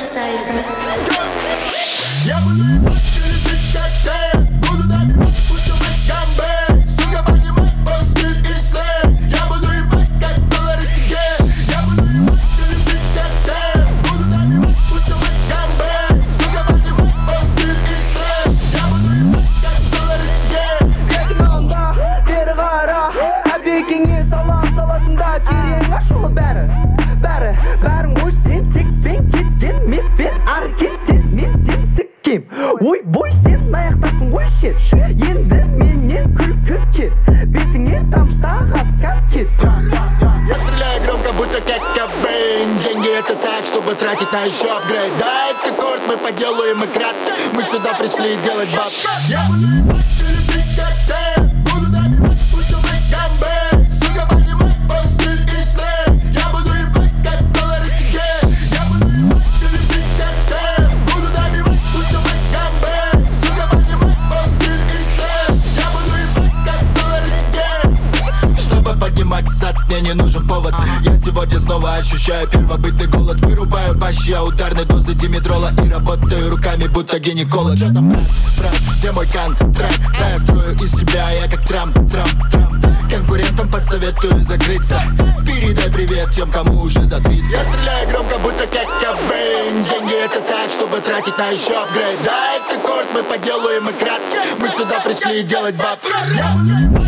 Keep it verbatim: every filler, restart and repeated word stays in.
Сайга. Я буду ебать, любить как ты. Буду добивать, пусть убыть гамбы. Сука, понимать мой стиль и слэм. Я буду ебать, как доллары тебе. Я буду ебать, любить как ты. Буду добивать, пусть убыть гамбы. Сука, понимать мой стиль и слэм. Я буду ебать, как доллары тебе. Getting on da, beri qara Әбекеңе салам саласында терең ашулы бәрі Бәрі, бәрін қош сен тек пен кеткен мен пен ары кетсен мен сен сіккем Ой, бой сен аяқтасың ғой шет Енді менен күлкі кет Бетіңе тамшыға каскет Я стреляю громко, будто как Кобейн. Деньги это так, чтобы тратить на еще апгрейд. Да, это корт, мы поделаем и крат. Мы сюда пришли делать баб. Я буду ебать, любить как ты. Буду добивать, пусть убыть гамбы. Сука, понимать мой стиль и слэм. Я буду ебать, как доллары тебе. Я буду ебать, любить как ты. Буду добивать, пусть убыть гамбы. Сука, понимать мой стиль и слэм. Я буду ебать, как доллары тебе. Чтобы поднимать зад, мне не нужен повод. Я сегодня снова ощущаю первобытный голод. Вырубаю бащи, я ударной дозы димедрола. И работаю руками, будто гинеколог. Что там, брат, где мой контракт? Да, я строю из себя, я как Трамп, Трамп, Трамп. Конкурентам посоветую закрыться. Передай привет тем, кому уже за тридцать. Я стреляю громко, будто как Кобейн. Деньги это так, чтобы тратить на еще апгрейд. За это корт, мы поделаем и крат. Мы сюда пришли делать баб. Я буду